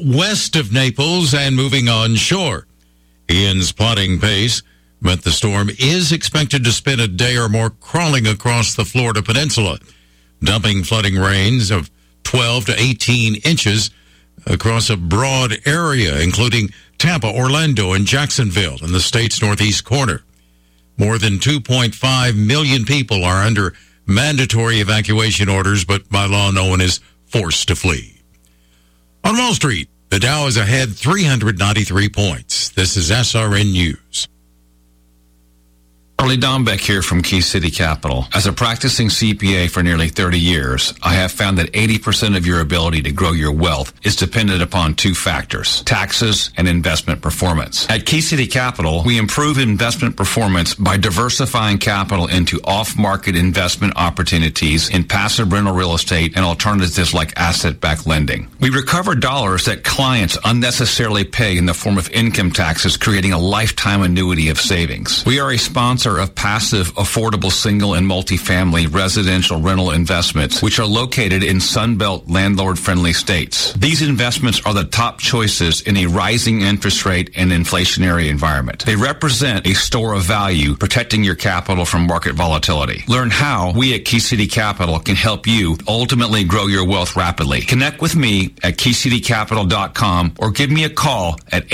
west of Naples and moving onshore. Ian's plotting pace meant the storm is expected to spend a day or more crawling across the Florida peninsula, dumping flooding rains of 12 to 18 inches across a broad area, including Tampa, Orlando, and Jacksonville in the state's northeast corner. More than 2.5 million people are under mandatory evacuation orders, but by law, no one is forced to flee. On Wall Street, the Dow is ahead 393 points. This is SRN News. Charlie Dombeck here from Key City Capital. As a practicing CPA for nearly 30 years, I have found that 80% of your ability to grow your wealth is dependent upon two factors: taxes and investment performance. At Key City Capital, we improve investment performance by diversifying capital into off-market investment opportunities in passive rental real estate and alternatives like asset-backed lending. We recover dollars that clients unnecessarily pay in the form of income taxes, creating a lifetime annuity of savings. We are a sponsor of passive, affordable single and multifamily residential rental investments, which are located in Sunbelt landlord-friendly states. These investments are the top choices in a rising interest rate and inflationary environment. They represent a store of value, protecting your capital from market volatility. Learn how we at Key City Capital can help you ultimately grow your wealth rapidly. Connect with me at keycitycapital.com or give me a call at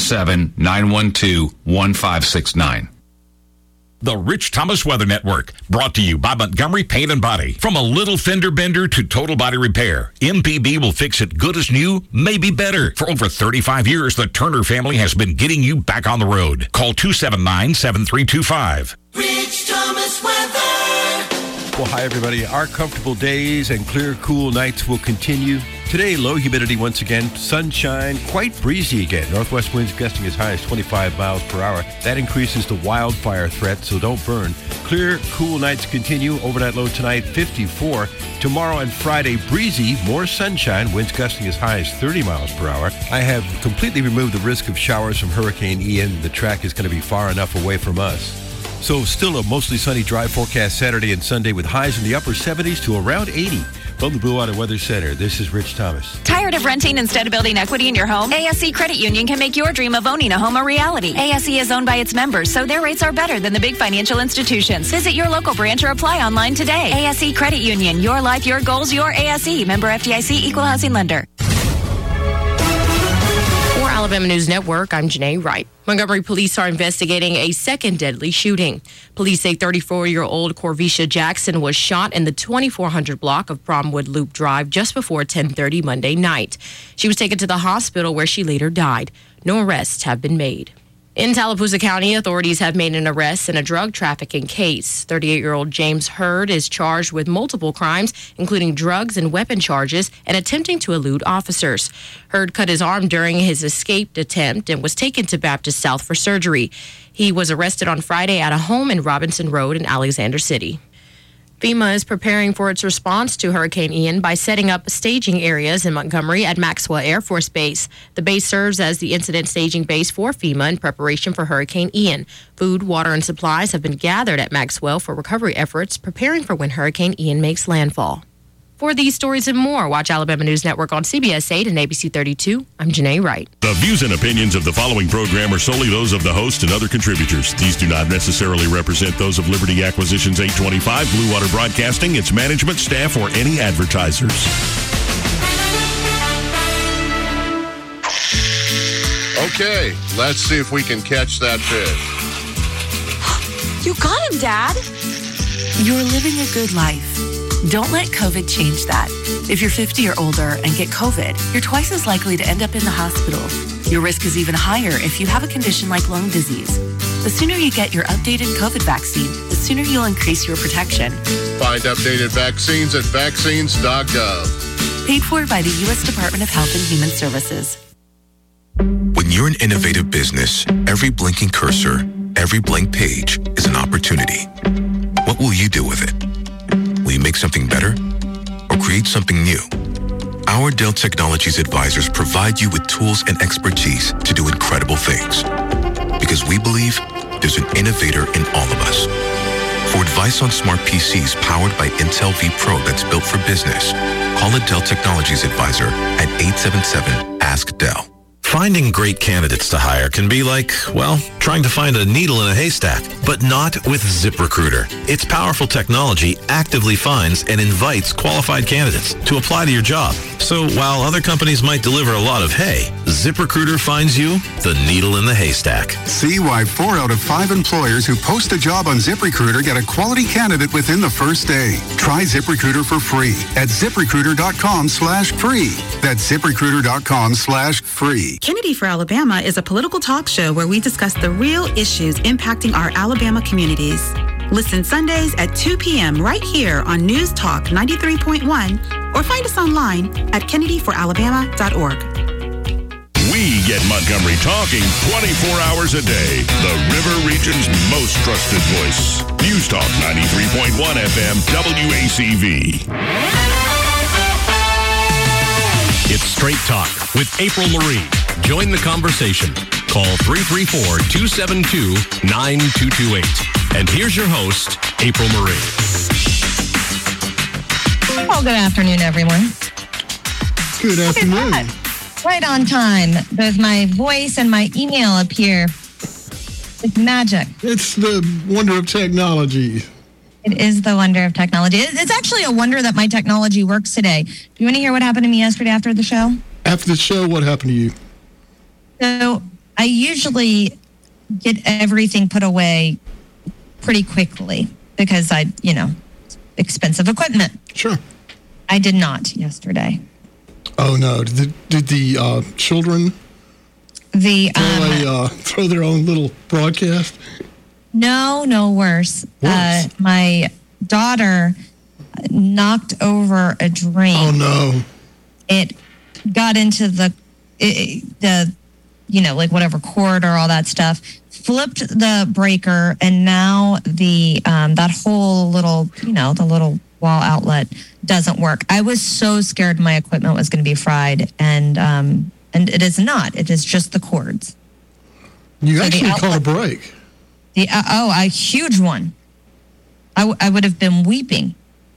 817-912-1569. The Rich Thomas Weather Network, brought to you by Montgomery Paint and Body. From a little fender bender to total body repair, MPB will fix it good as new, maybe better. For over 35 years, the Turner family has been getting you back on the road. Call 279-7325. Rich Thomas Weather. Well, hi, everybody. Our comfortable days and clear, cool nights will continue. Today, low humidity once again, sunshine, quite breezy again. Northwest winds gusting as high as 25 miles per hour. That increases the wildfire threat, so don't burn. Clear, cool nights continue. Overnight low tonight, 54. Tomorrow and Friday, breezy, more sunshine, winds gusting as high as 30 miles per hour. I have completely removed the risk of showers from Hurricane Ian. The track is going to be far enough away from us. So still a mostly sunny, dry forecast Saturday and Sunday with highs in the upper 70s to around 80. From the Blue Water Weather Center, this is Rich Thomas. Tired of renting instead of building equity in your home? ASC Credit Union can make your dream of owning a home a reality. ASC is owned by its members, so their rates are better than the big financial institutions. Visit your local branch or apply online today. ASC Credit Union, your life, your goals, your ASC. Member FDIC, Equal Housing Lender. For Alabama News Network, I'm Janae Wright. Montgomery police are investigating a second deadly shooting. Police say 34-year-old Corvisha Jackson was shot in the 2400 block of Bromwood Loop Drive just before 10:30 Monday night. She was taken to the hospital where she later died. No arrests have been made. In Tallapoosa County, authorities have made an arrest in a drug trafficking case. 38-year-old James Hurd is charged with multiple crimes, including drugs and weapon charges, and attempting to elude officers. Hurd cut his arm during his escaped attempt and was taken to Baptist South for surgery. He was arrested on Friday at a home in Robinson Road in Alexander City. FEMA is preparing for its response to Hurricane Ian by setting up staging areas in Montgomery at Maxwell Air Force Base. The base serves as the incident staging base for FEMA in preparation for Hurricane Ian. Food, water, and supplies have been gathered at Maxwell for recovery efforts, preparing for when Hurricane Ian makes landfall. For these stories and more, watch Alabama News Network on CBS 8 and ABC 32. I'm Janae Wright. The views and opinions of the following program are solely those of the host and other contributors. These do not necessarily represent those of Liberty Acquisitions 825, Blue Water Broadcasting, its management, staff, or any advertisers. Okay, let's see if we can catch that fish. You got him, Dad. You're living a good life. Don't let COVID change that. If you're 50 or older and get COVID, you're twice as likely to end up in the hospital. Your risk is even higher if you have a condition like lung disease. The sooner you get your updated COVID vaccine, the sooner you'll increase your protection. Find updated vaccines at vaccines.gov. Paid for by the U.S. Department of Health and Human Services. When you're an innovative business, every blinking cursor, every blank page is an opportunity. What will you do with it? Will you make something better or create something new? Our Dell Technologies advisors provide you with tools and expertise to do incredible things. Because we believe there's an innovator in all of us. For advice on smart PCs powered by Intel V Pro that's built for business, call a Dell Technologies advisor at Ask Dell. Finding great candidates to hire can be like, well, trying to find a needle in a haystack, but not with ZipRecruiter. Its powerful technology actively finds and invites qualified candidates to apply to your job. So while other companies might deliver a lot of hay, ZipRecruiter finds you the needle in the haystack. See why 4 out of 5 employers who post a job on ZipRecruiter get a quality candidate within the first day. Try ZipRecruiter for free at ZipRecruiter.com/free. That's ZipRecruiter.com/free. Kennedy for Alabama is a political talk show where we discuss the real issues impacting our Alabama communities. Listen Sundays at 2 p.m. right here on News Talk 93.1 or find us online at kennedyforalabama.org. We get Montgomery talking 24 hours a day. The River Region's most trusted voice. News Talk 93.1 FM WACV. It's Straight Talk with April Marie. Join the conversation. Call 334-272-9228. And here's your host, April Marie. Well, good afternoon, everyone. Good afternoon. Right on time. Both my voice and my email appear. It's magic. It's the wonder of technology. It is the wonder of technology. It's actually a wonder that my technology works today. Do you want to hear what happened to me yesterday after the show? After the show, what happened to you? So I usually get everything put away pretty quickly because expensive equipment. Sure. I did not yesterday. Oh, no. Did the children throw their own little broadcast? No, worse. My daughter knocked over a drain. Oh, no. It got into the whatever cord or all that stuff, flipped the breaker, and now the that whole little, the little wall outlet doesn't work. I was so scared my equipment was going to be fried, and it is not. It is just the cords. You actually caught a break. A huge one. I would have been weeping.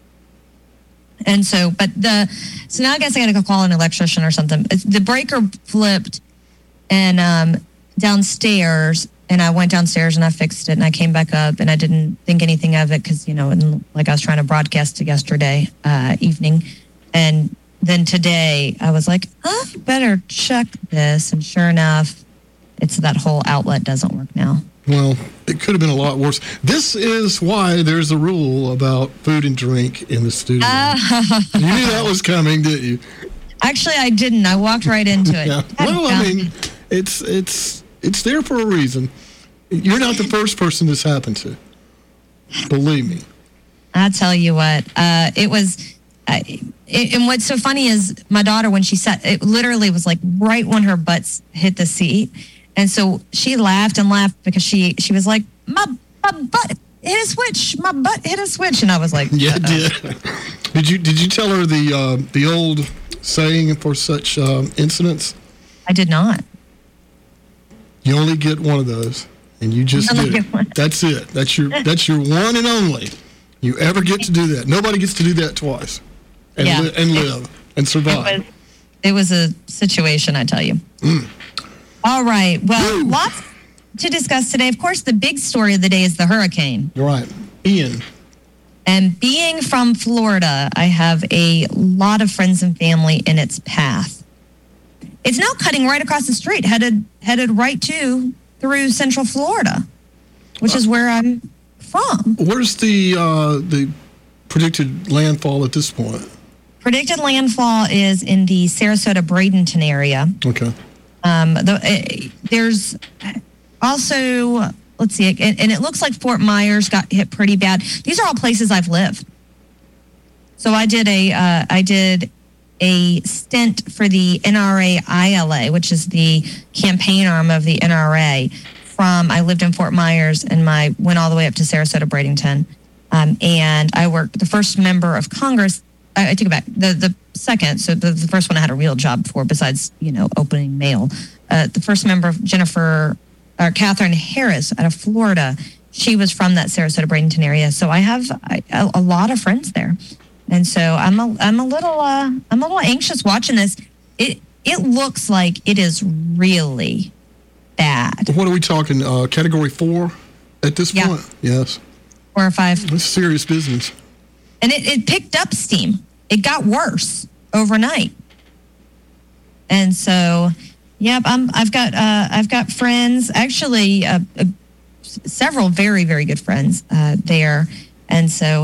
And so now I guess I got to go call an electrician or something. The breaker flipped and downstairs, and I went downstairs and I fixed it, and I came back up, and I didn't think anything of it because, I was trying to broadcast to yesterday evening. And then today I was like, I better check this. And sure enough, it's that whole outlet doesn't work now. Well, it could have been a lot worse. This is why there's a rule about food and drink in the studio. You knew that was coming, didn't you? Actually, I didn't. I walked right into it. Yeah. Well, it's there for a reason. You're not the first person this happened to. Believe me. I'll tell you what. It was... and what's so funny is my daughter, when she sat, it literally was like right when her butt hit the seat. And so she laughed and laughed because she was like, my butt hit a switch. My butt hit a switch. And I was like, yeah, did you tell her the old saying for such incidents? I did not. You only get one of those, and you just did it. That's it. That's your one and only. You ever get to do that. Nobody gets to do that twice and live and survive. It was a situation, I tell you. All right. Well, lots to discuss today. Of course, the big story of the day is the hurricane. You're right. Ian. And being from Florida, I have a lot of friends and family in its path. It's now cutting right across the street, headed right through Central Florida, which is where I'm from. Where's the predicted landfall at this point? Predicted landfall is in the Sarasota-Bradenton area. Okay. There's also, let's see, and it looks like Fort Myers got hit pretty bad. These are all places I've lived. So I did a stint for the NRA ILA, which is the campaign arm of the NRA. I lived in Fort Myers and went all the way up to Sarasota-Bradenton. And I worked the first member of Congress. I take it back. The second, so the first one I had a real job for besides, opening mail. The first member of Catherine Harris out of Florida. She was from that Sarasota-Bradenton area. So I have a lot of friends there. And so I'm a little anxious watching this. it looks like it is really bad. What are we talking? Category 4 at this point? Yes. 4 or 5. It's serious business. And it picked up steam. It got worse overnight. And so, I've got friends, actually several very, very good friends there. And so,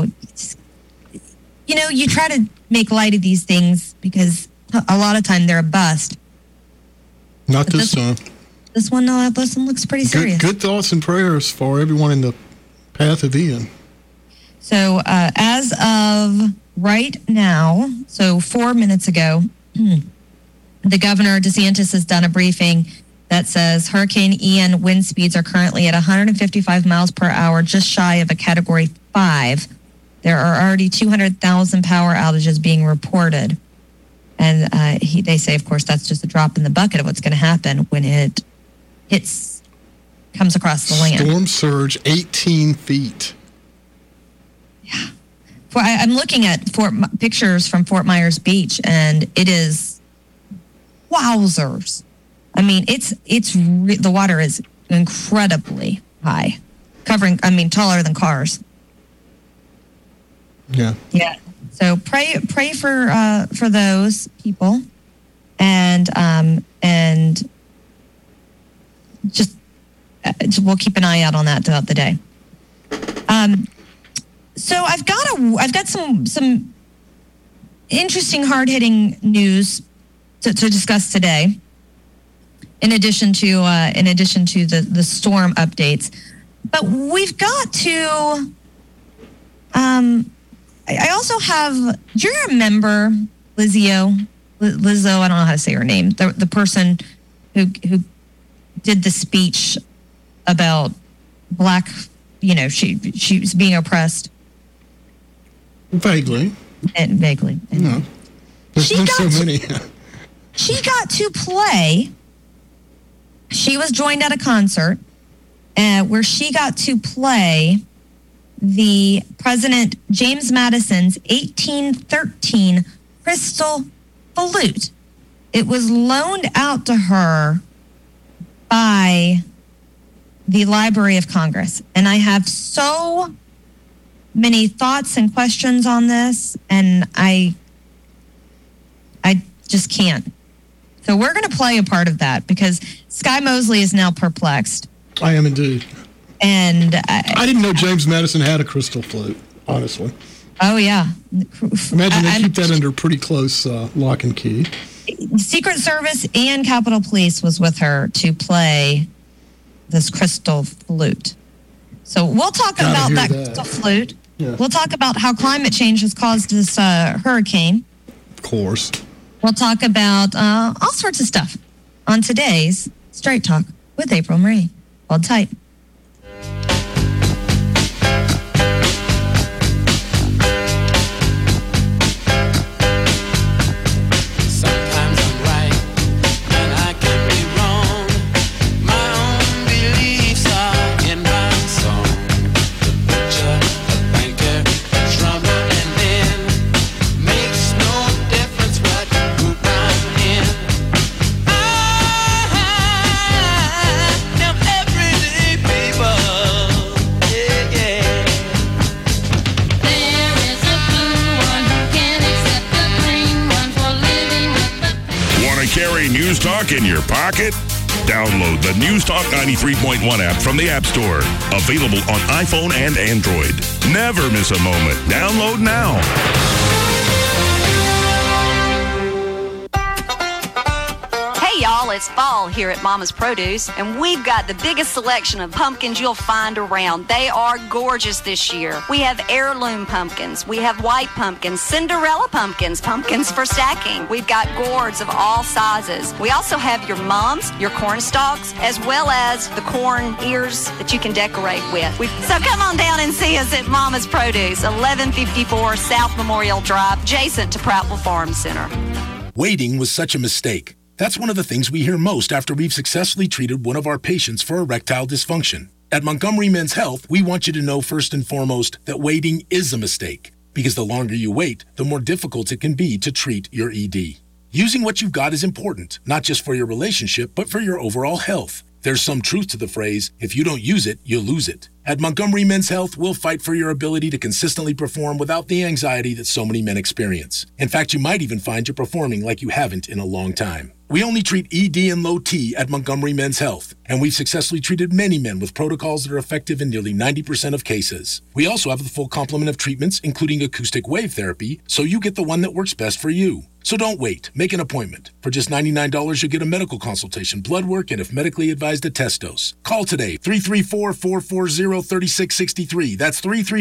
you try to make light of these things because a lot of time they're a bust. Not this time. This one looks pretty serious. Good thoughts and prayers for everyone in the path of Ian. So as of right now, so 4 minutes ago, the governor, DeSantis, has done a briefing that says Hurricane Ian wind speeds are currently at 155 miles per hour, just shy of a Category 5. There are already 200,000 power outages being reported. And they say, of course, that's just a drop in the bucket of what's going to happen when it comes across the land. Storm surge 18 feet. Yeah. I'm looking at pictures from Fort Myers Beach, and it is wowzers. I mean, the water is incredibly high, taller than cars. Yeah. Yeah. So pray for those people, and just we'll keep an eye out on that throughout the day. So I've got some interesting, hard-hitting news to discuss today. In addition to the storm updates, but we've got to. I also have. Do you remember Lizzo? Lizzo, I don't know how to say her name. The person who did the speech about black. She was being oppressed. Vaguely. Vaguely. No. There's been so many. She got to play. She was joined at a concert where she got to play the President James Madison's 1813 crystal flute. It was loaned out to her by the Library of Congress. And I have so many thoughts and questions on this, and I just can't. So we're going to play a part of that because Sky Mosley is now perplexed. I am indeed. And I didn't know James Madison had a crystal flute, honestly. Oh, yeah. Imagine they keep that under pretty close lock and key. Secret Service and Capitol Police was with her to play this crystal flute. So we'll talk about that crystal flute. Yeah. We'll talk about how climate change has caused this hurricane. Of course. We'll talk about all sorts of stuff on today's Straight Talk with April Marie. Hold tight. News Talk in your pocket? Download the News Talk 93.1 app from the App Store. Available on iPhone and Android. Never miss a moment. Download now. Hey y'all, it's fall here at Mama's Produce, and we've got the biggest selection of pumpkins you'll find around. They are gorgeous this year. We have heirloom pumpkins, we have white pumpkins, Cinderella pumpkins, pumpkins for stacking. We've got gourds of all sizes. We also have your mums, your corn stalks, as well as the corn ears that you can decorate with. So come on down and see us at Mama's Produce, 1154 South Memorial Drive, adjacent to Prattville Farm Center. Waiting was such a mistake. That's one of the things we hear most after we've successfully treated one of our patients for erectile dysfunction. At Montgomery Men's Health, we want you to know first and foremost that waiting is a mistake, because the longer you wait, the more difficult it can be to treat your ED. Using what you've got is important, not just for your relationship, but for your overall health. There's some truth to the phrase, if you don't use it, you'll lose it. At Montgomery Men's Health, we'll fight for your ability to consistently perform without the anxiety that so many men experience. In fact, you might even find you're performing like you haven't in a long time. We only treat ED and low T at Montgomery Men's Health, and we've successfully treated many men with protocols that are effective in nearly 90% of cases. We also have the full complement of treatments, including acoustic wave therapy, so you get the one that works best for you. So don't wait. Make an appointment. For just $99, you'll get a medical consultation, blood work, and if medically advised, a test dose. Call today, 334-440-3663. That's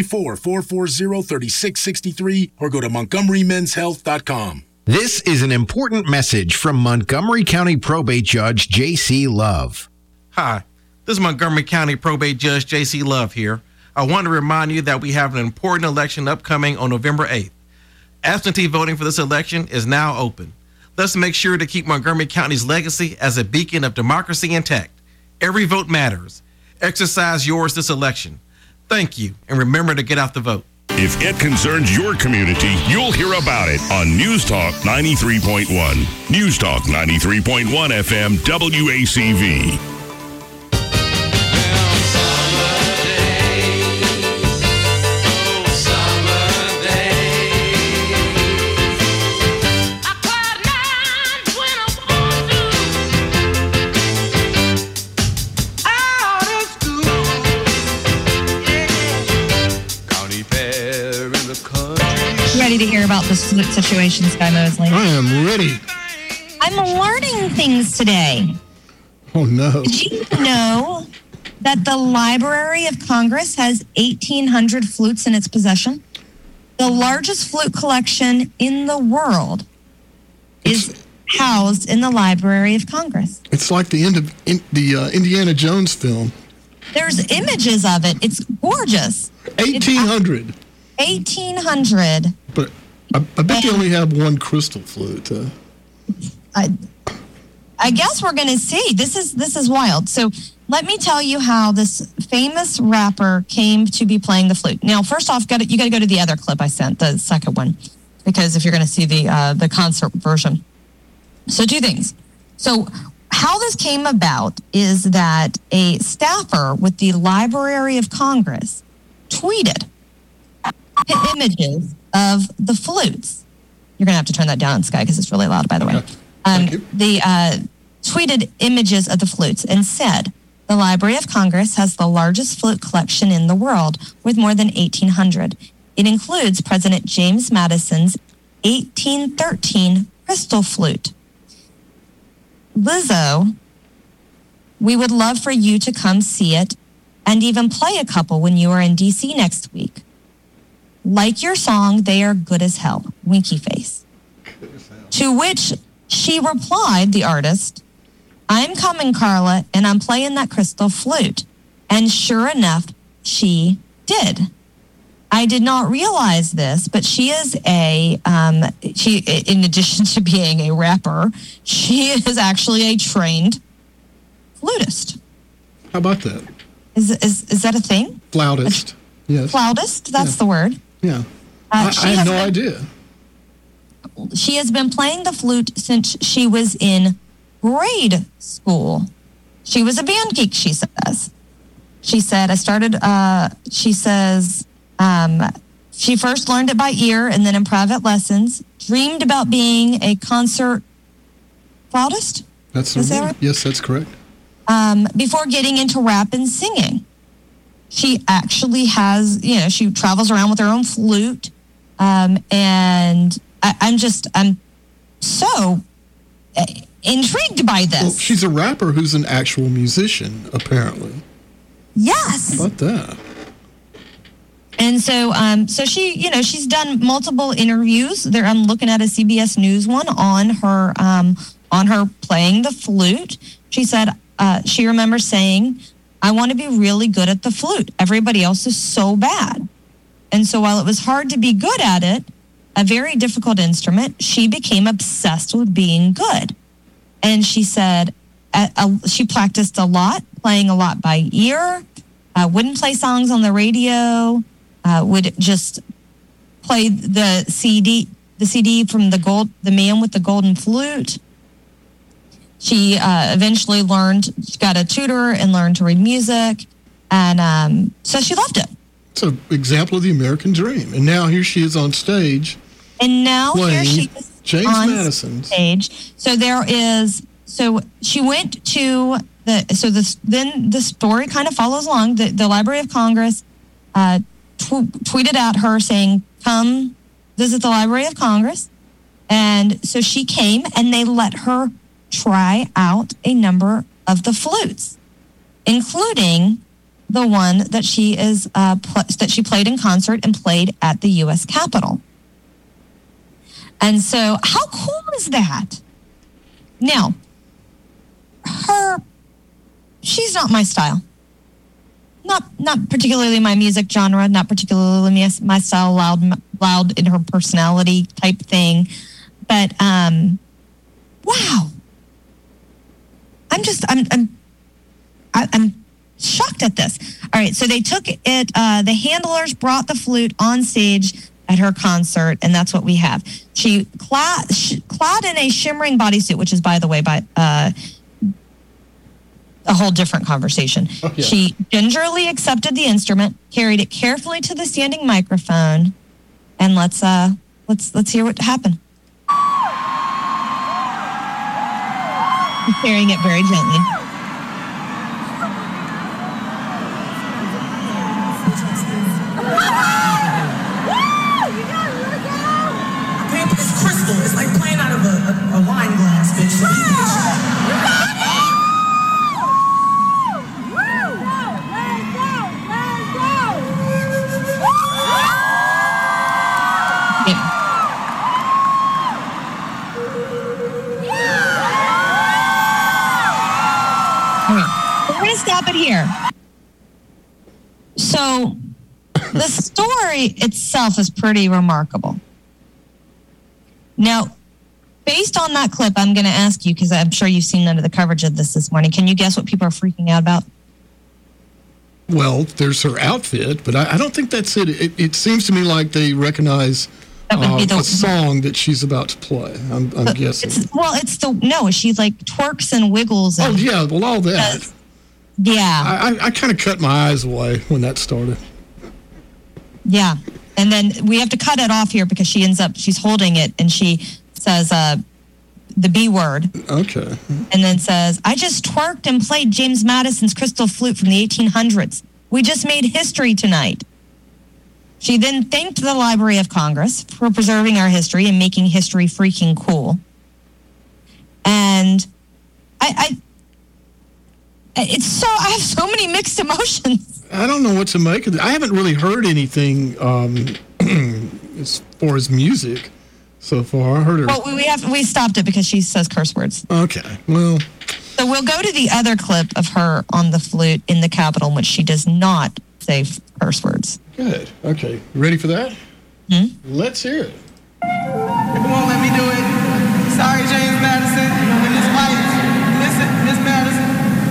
334-440-3663, or go to MontgomeryMen'sHealth.com. This is an important message from Montgomery County Probate Judge J.C. Love. Hi, this is Montgomery County Probate Judge J.C. Love here. I want to remind you that we have an important election upcoming on November 8th. Absentee voting for this election is now open. Let's make sure to keep Montgomery County's legacy as a beacon of democracy intact. Every vote matters. Exercise yours this election. Thank you, and remember to get out the vote. If it concerns your community, you'll hear about it on News Talk 93.1. News Talk 93.1 FM WACV. Ready to hear about the situation, Sky Mosley? I am ready. I'm learning things today. Oh, no. Did you know that the Library of Congress has 1,800 flutes in its possession? The largest flute collection in the world is housed in the Library of Congress. It's like the end of the Indiana Jones film. There's images of it. It's gorgeous. 1,800. 1,800. But I bet they only have one crystal flute. I guess we're going to see. This is wild. So let me tell you how this famous rapper came to be playing the flute. Now, first off, you got to go to the other clip I sent, the second one, because if you're going to see the concert version. So 2 things. So how this came about is that a staffer with the Library of Congress tweeted images of the flutes. You're going to have to turn that down, Sky, because it's really loud, by the way. The tweeted images of the flutes and said, the Library of Congress has the largest flute collection in the world with more than 1,800. It includes President James Madison's 1813 crystal flute. Lizzo, we would love for you to come see it and even play a couple when you are in D.C. next week. Like your song, they are good as hell. Winky face. To which she replied, the artist, I'm coming, Carla, and I'm playing that crystal flute. And sure enough, she did. I did not realize this, but she is in addition to being a rapper, she is actually a trained flutist. How about that? Is that a thing? Flautist. Yes. Flautist, that's the word. Yeah. I had no idea. She has been playing the flute since she was in grade school. She was a band geek, she says. She said, she first learned it by ear and then in private lessons, dreamed about being a concert flautist. Is that right? Yes, that's correct. Before getting into rap and singing. She actually has, she travels around with her own flute. And I'm so intrigued by this. Well, she's a rapper who's an actual musician, apparently. Yes. How about that? And so she, she's done multiple interviews. There, I'm looking at a CBS News one on her playing the flute. She said she remembers saying, I want to be really good at the flute. Everybody else is so bad. And so while it was hard to be good at it, a very difficult instrument, she became obsessed with being good. And she said she practiced a lot, playing a lot by ear, wouldn't play songs on the radio, would just play the CD the CD from The Man with the Golden Flute. She eventually she got a tutor and learned to read music. And so she loved it. It's an example of the American dream. And now here she is on stage. And now here she is James on Madison stage. So she went to then the story kind of follows along. The Library of Congress tweeted at her saying, "Come visit the Library of Congress." And so she came, and they let her try out a number of the flutes, including the one that she played in concert and played at the U.S. Capitol. And so, how cool is that? Now, she's not my style. Not particularly my music genre, not particularly my style, loud in her personality type thing. But, wow. I'm shocked at this. All right, so they took it, the handlers brought the flute on stage at her concert, and that's what we have. She clad in a shimmering bodysuit, which is, by the way, a whole different conversation. Oh, yeah. She gingerly accepted the instrument, carried it carefully to the standing microphone, and let's hear what happened. She's carrying it very gently. It's crystal. It's like playing out of a wine glass, bitch. We're going to stop it here. So, the story itself is pretty remarkable. Now, based on that clip, I'm going to ask you, because I'm sure you've seen none of the coverage of this morning. Can you guess what people are freaking out about? Well, there's her outfit, but I don't think that's it. It seems to me like they recognize a song that she's about to play. I'm guessing. She like twerks and wiggles. And, all that. I kind of cut my eyes away when that started. Yeah. And then we have to cut it off here because she's holding it and she says the B word. Okay. And then says, "I just twerked and played James Madison's crystal flute from the 1800s. We just made history tonight." She then thanked the Library of Congress for preserving our history and making history freaking cool. And I have so many mixed emotions. I don't know what to make of it. I haven't really heard anything as far as music so far. I heard her. Well, we stopped it because she says curse words. Okay, well. So we'll go to the other clip of her on the flute in the Capitol, in which she does not say curse words. Good. Okay, you ready for that? Let's hear it. People won't let me do it. Sorry, James Madison. Miss White. Miss Madison.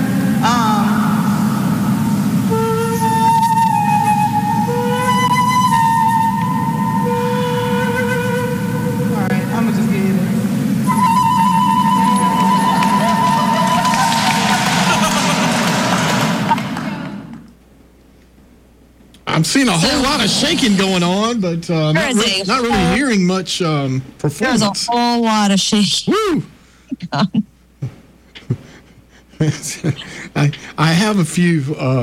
I'm seeing a whole lot of shaking going on, but not really hearing much performance. There's a whole lot of shaking. Woo! I have a few.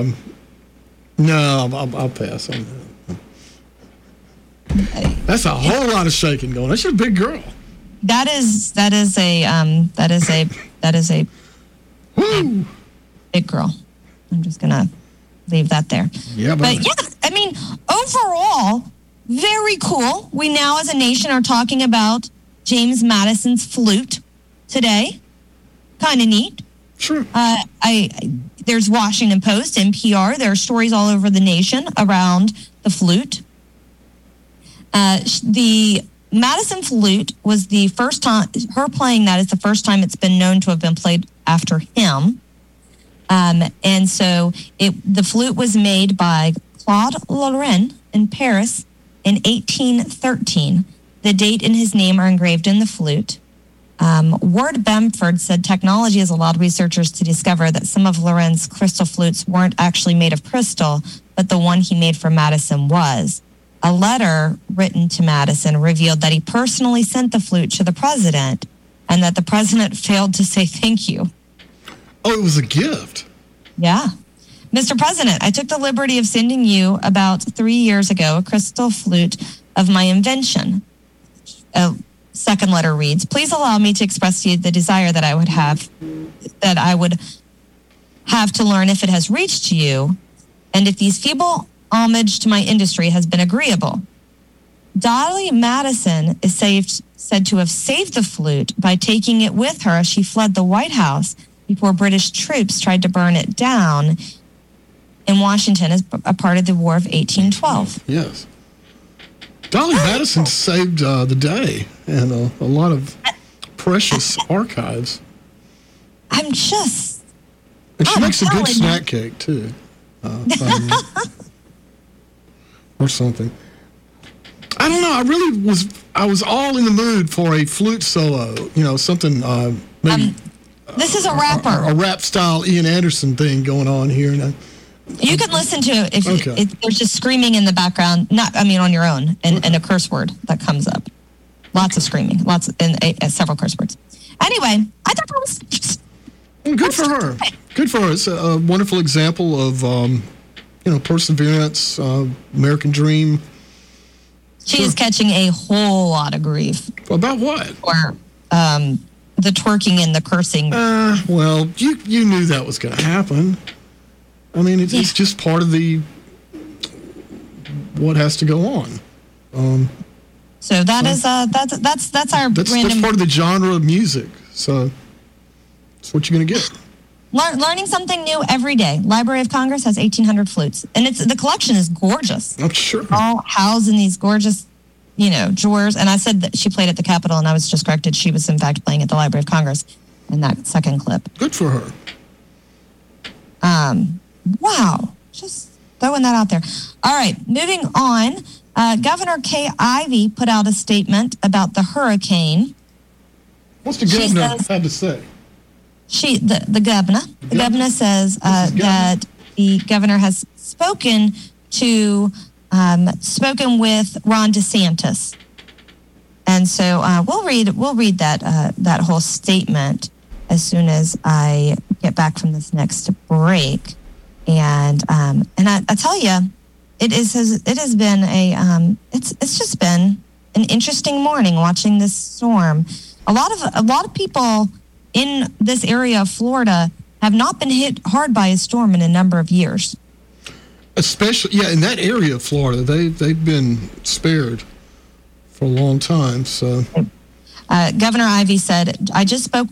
No, I'll pass on that. That's a whole lot of shaking going on. She's a big girl. That is a Woo! big girl. I'm just gonna leave that there. Yeah, but I mean, overall, very cool. We now, as a nation, are talking about James Madison's flute today. Kind of neat. Sure. There's Washington Post, NPR. There are stories all over the nation around the flute. The Madison flute was the first time, her playing that is the first time it's been known to have been played after him. And so the flute was made by Claude Lorrain in Paris in 1813. The date and his name are engraved in the flute. Ward Bamford said technology has allowed researchers to discover that some of Loren's crystal flutes weren't actually made of crystal, but the one he made for Madison was. A letter written to Madison revealed that he personally sent the flute to the president and that the president failed to say thank you. Oh, it was a gift. Yeah. Mr. President, I took the liberty of sending you about 3 years ago a crystal flute of my invention. A second letter reads, please allow me to express to you the desire that I would have to learn if it has reached you and if these feeble homage to my industry has been agreeable. Dolly Madison is said to have saved the flute by taking it with her as she fled the White House before British troops tried to burn it down in Washington as a part of the War of 1812. Yes. Dolly Madison saved the day and a lot of precious archives. I'm just... And she makes a good snack cake, too. Or something. I don't know. I was all in the mood for a flute solo. You know, something maybe... this is a rapper. A rap-style Ian Anderson thing going on here. You can listen to it if there's just screaming in the background. On your own, and a curse word that comes up. Lots of screaming, several curse words. Anyway, I thought that was just good for her. Good for her. It's a wonderful example of perseverance, American dream. She is catching a whole lot of grief. About what? For the twerking and the cursing. Well, you knew that was going to happen. I mean, it's just part of what has to go on. So that is that's our that's part of the genre of music. So that's what you're going to get. Learning something new every day. Library of Congress has 1,800 flutes, and the collection is gorgeous. I'm sure. All housed in these gorgeous, drawers. And I said that she played at the Capitol, and I was just corrected. She was in fact playing at the Library of Congress in that second clip. Good for her. Wow. Just throwing that out there. All right, moving on. Governor Kay Ivey put out a statement about the hurricane. What's the governor have to say? The governor says that the governor has spoken with Ron DeSantis, and so we'll read that whole statement as soon as I get back from this next break. And I tell you, it has been it's just been an interesting morning watching this storm. A lot of people in this area of Florida have not been hit hard by a storm in a number of years. Especially, in that area of Florida, they've been spared for a long time. So, Governor Ivey said, "I just spoke."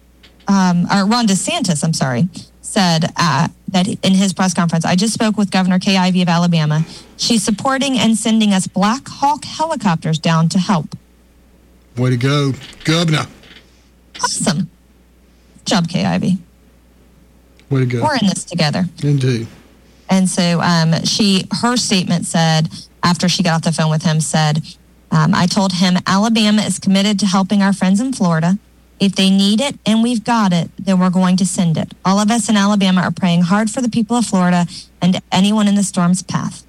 Or Ron DeSantis, I'm sorry, said that in his press conference, "I just spoke with Governor Kay Ivey of Alabama. She's supporting and sending us Black Hawk helicopters down to help." Way to go, Governor! Awesome. Good job, Kay Ivey. Way to go. We're in this together. Indeed. And so her statement said, after she got off the phone with him, said, "I told him Alabama is committed to helping our friends in Florida. If they need it and we've got it, then we're going to send it. All of us in Alabama are praying hard for the people of Florida and anyone in the storm's path."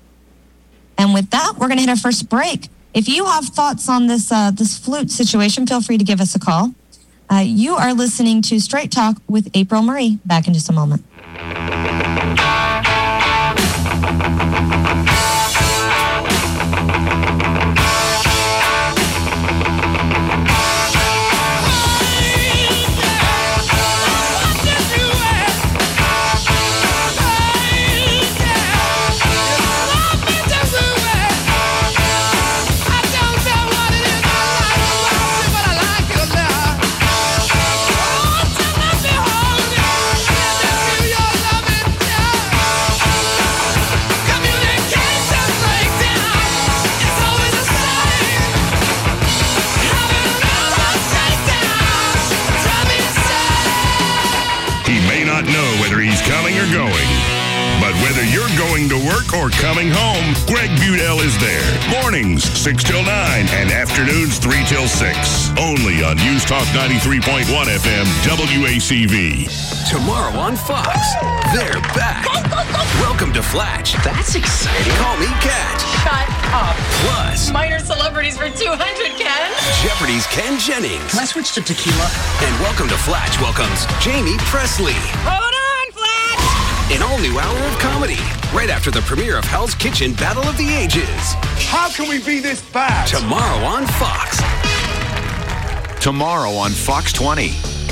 And with that, we're going to hit our first break. If you have thoughts on this flute situation, feel free to give us a call. You are listening to Straight Talk with April Marie. Back in just a moment. He may not know whether he's coming or going, But whether you're going to work or coming home, Greg Budell is there. Mornings, 6 till 9, and afternoons, 3 till 6. Only on News Talk 93.1 FM, WACV. Tomorrow on Fox, they're back. Welcome to Flatch. That's exciting. Call me Kat. Shut up. Plus, Minor celebrities for 200, Ken. Jeopardy's Ken Jennings. Can I switch to tequila? And Welcome to Flatch welcomes Jamie Presley. Hold on, Flatch! An all-new hour of comedy, right after the premiere of Hell's Kitchen Battle of the Ages. How can we be this bad? Tomorrow on Fox. Tomorrow on Fox 20.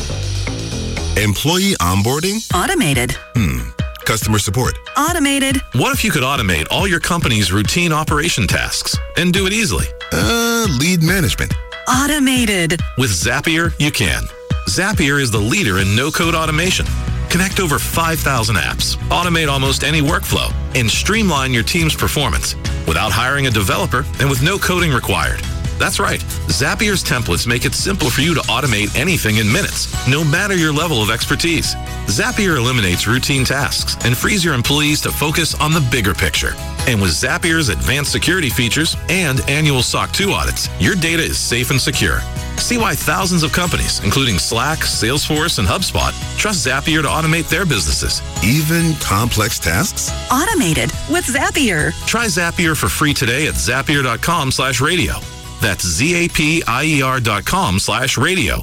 Employee onboarding? Automated. Customer support? Automated. What if you could automate all your company's routine operation tasks and do it easily? Lead management? Automated. With Zapier, you can. Zapier is the leader in no-code automation. Connect over 5,000 apps, automate almost any workflow, and streamline your team's performance without hiring a developer and with no coding required. That's right. Zapier's templates make it simple for you to automate anything in minutes, no matter your level of expertise. Zapier eliminates routine tasks and frees your employees to focus on the bigger picture. And with Zapier's advanced security features and annual SOC 2 audits, your data is safe and secure. See why thousands of companies, including Slack, Salesforce, and HubSpot, trust Zapier to automate their businesses. Even complex tasks? Automated with Zapier. Try Zapier for free today at zapier.com/radio. That's zapier.com/radio.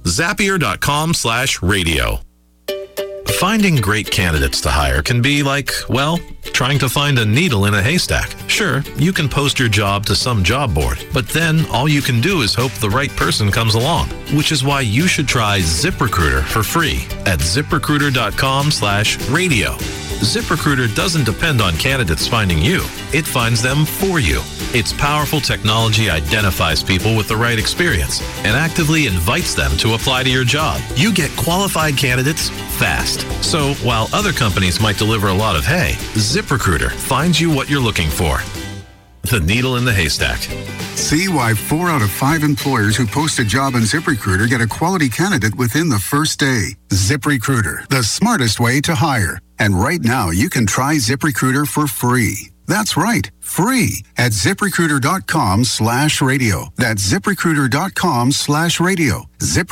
Zapier.com/radio. Finding great candidates to hire can be like, well, trying to find a needle in a haystack. Sure, you can post your job to some job board, but then all you can do is hope the right person comes along, which is why you should try ZipRecruiter for free at ZipRecruiter.com/radio. ZipRecruiter doesn't depend on candidates finding you. It finds them for you. Its powerful technology identifies people with the right experience and actively invites them to apply to your job. You get qualified candidates fast. So while other companies might deliver a lot of hay, ZipRecruiter finds you what you're looking for. The needle in the haystack. See why 4 out of 5 employers who post a job on ZipRecruiter get a quality candidate within the first day. ZipRecruiter, the smartest way to hire. And right now, you can try ZipRecruiter for free. That's right, free at ZipRecruiter.com/radio. That's ZipRecruiter.com/radio.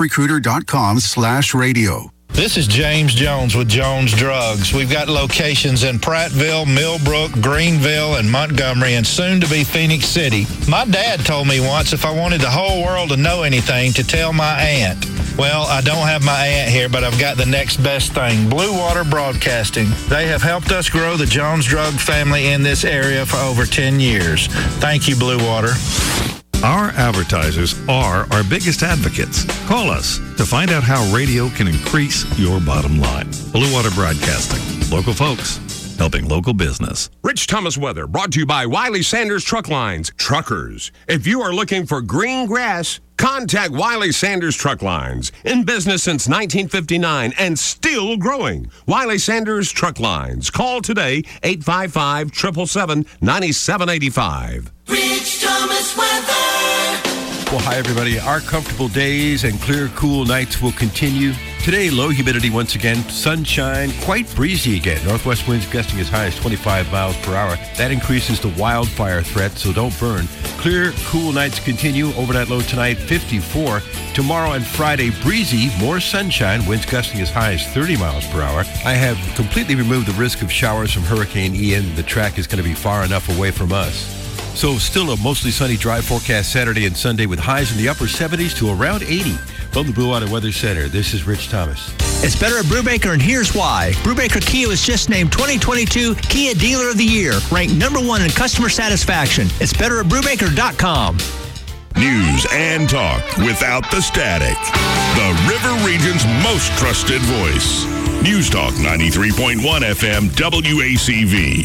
ZipRecruiter.com/radio. This is James Jones with Jones Drugs. We've got locations in Prattville, Millbrook, Greenville, and Montgomery, and soon to be Phoenix City. My dad told me once if I wanted the whole world to know anything, to tell my aunt. Well, I don't have my aunt here, but I've got the next best thing, Blue Water Broadcasting. They have helped us grow the Jones Drug family in this area for over 10 years. Thank you, Blue Water. Our advertisers are our biggest advocates. Call us to find out how radio can increase your bottom line. Blue Water Broadcasting. Local folks helping local business. Rich Thomas weather brought to you by Wiley Sanders Truck Lines. Truckers, if you are looking for green grass, contact Wiley Sanders Truck Lines. In business since 1959 and still growing. Wiley Sanders Truck Lines. Call today, 855-777-9785. Rich Thomas weather. Well, hi, everybody. Our comfortable days and clear, cool nights will continue. Today, low humidity once again, sunshine, quite breezy again. Northwest winds gusting as high as 25 miles per hour. That increases the wildfire threat, so don't burn. Clear, cool nights continue. Overnight low tonight, 54. Tomorrow and Friday, breezy, more sunshine, winds gusting as high as 30 miles per hour. I have completely removed the risk of showers from Hurricane Ian. The track is going to be far enough away from us. So still a mostly sunny, dry forecast Saturday and Sunday with highs in the upper 70s to around 80. From the Blue Water Weather Center, this is Rich Thomas. It's better at Brubaker, and here's why. Brubaker Kia was just named 2022 Kia Dealer of the Year, ranked #1 in customer satisfaction. It's better at Brubaker.com. News and talk without the static. The River Region's most trusted voice. News Talk 93.1 FM WACV.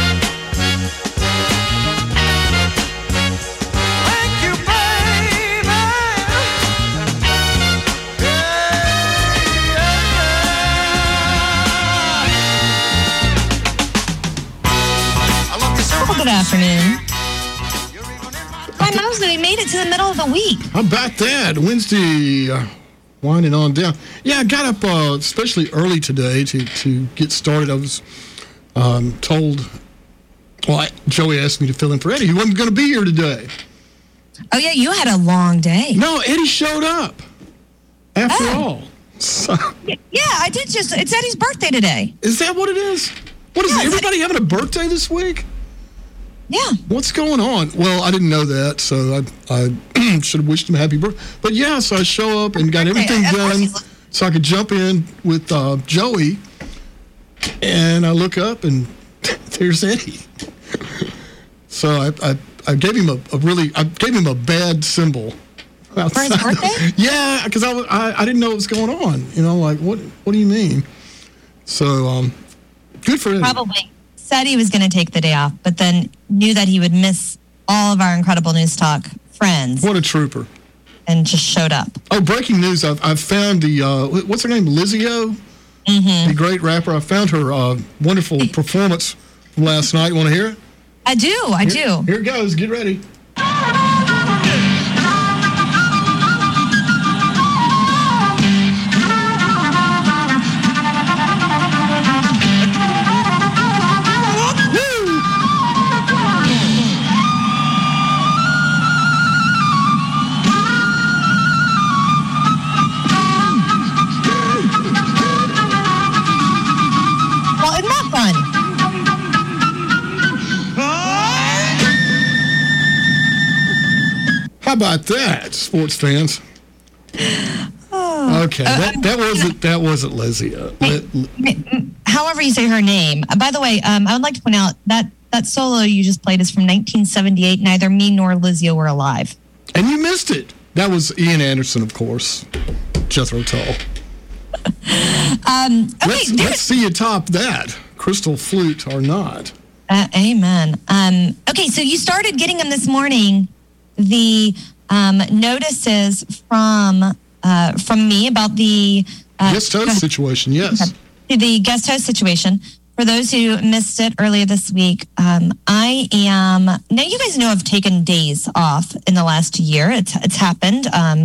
Good afternoon. My Mosley, we made it to the middle of the week. How about that? Wednesday, winding on down. Yeah, I got up especially early today to get started. I was Joey asked me to fill in for Eddie. He wasn't going to be here today. Oh, yeah, you had a long day. No, Eddie showed up after all. So. Yeah, I did it's Eddie's birthday today. Is that what it is? What is everybody having a birthday this week? Yeah. What's going on? Well, I didn't know that, so I should have wished him a happy birthday. But yeah, so I show up and got everything done so I could jump in with Joey. And I look up and there's Eddie. So I gave him a bad symbol. For his birthday? Yeah, because I didn't know what was going on. You know, like what do you mean? So good for him. Probably said he was going to take the day off, but then knew that he would miss all of our incredible News Talk friends. What a trooper! And just showed up. Oh, breaking news! I've found the what's her name, Lizzie-O, the great rapper. I found her wonderful performance from last night. Want to hear it? I do. Here it goes. Get ready. How about that, sports fans? Okay, that wasn't Lizzie. However you say her name. By the way, I would like to point out that solo you just played is from 1978. Neither me nor Lizzie were alive. And you missed it. That was Ian Anderson, of course. Jethro Tull. Let's see you top that, crystal flute or not. Amen. Okay, so you started getting them this morning. The notices from me about the guest host situation. Yes, the guest host situation. For those who missed it earlier this week, I am now. You guys know I've taken days off in the last year. It's happened.